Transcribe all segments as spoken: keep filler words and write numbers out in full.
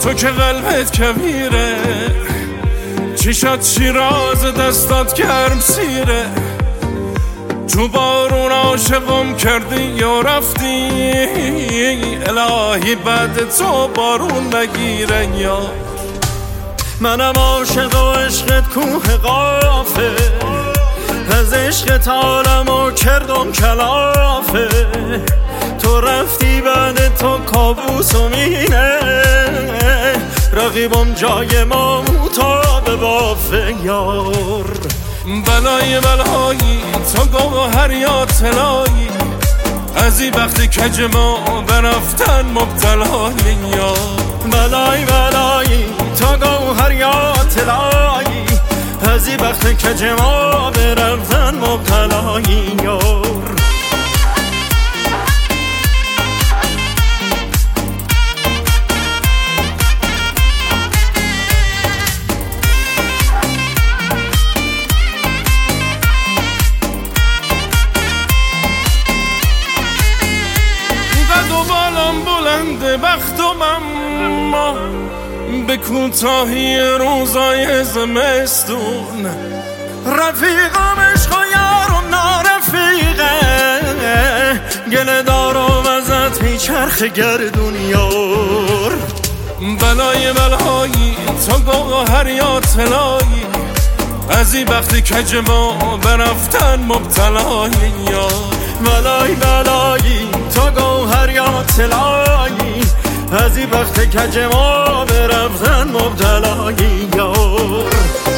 تو که قلبت کبیره، چشات شیراز دستات گرم سیره. تو بارون عاشقم کردی یا رفتی، الهی بعد تو بارون نگیره. یا منم عاشق و عشقت کوه قافه، از عشقت عالمو کردم کلافه. تو رفتی بعد تو کابوس و مینه، رقیبم جای ما موتا بافه. یار بلای بلایی تو گوهر یا طلایی، از این وقتی کج ما برفتن مبتلایی. یا بلای بلایی تو گوهر یا طلایی، از این وقتی کج ما برفتن مبتلایی. یار بلند بختم اما به کوتاهی روزای زمستون، رفیقم عشق و یارم نارفیقه، گله دارم ازت هی چرخ گردون. یار بلای بلایی تو گوهر یا طلایی، از این وقتی کج ما برفتن مبتلایی. یا بلای بلایی تو گوهر یا طلایی، از این وقت کج ما برفتن مبتلایی. یار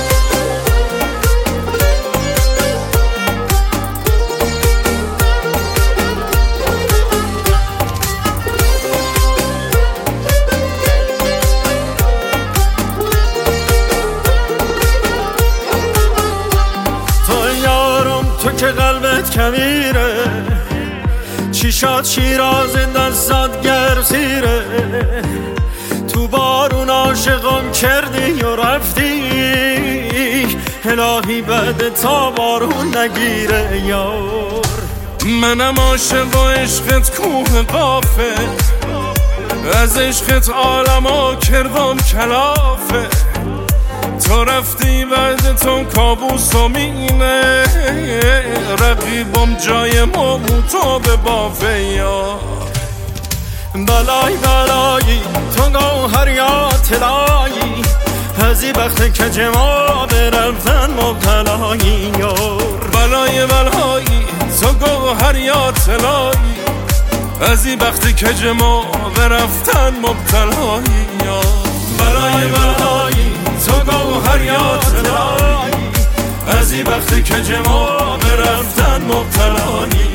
تو یارم تو که قلبت کبیره، چشات شیراز دستات گرم سیره. تو بارون عاشقم کردی و رفتی، الهی بعد تا بارون نگیره. یار منم عاشق و عشقت کوه قافه، از عشقت عالمو کردم کلافه. تو رفتی بعد تو کابوس و مینه، رقیبم جای ما موتا به بافه. یا بلای بلایی تو گوهر یا طلایی، از این وقت کج ما برفتن مبتلایی. یار بلای بلایی تو گوهر یا طلایی، از این وقت کج ما برفتن مبتلایی. یا بلای بلایی تو گوهر یا طلایی، از این وقت کج ما برفتن مبتلایی.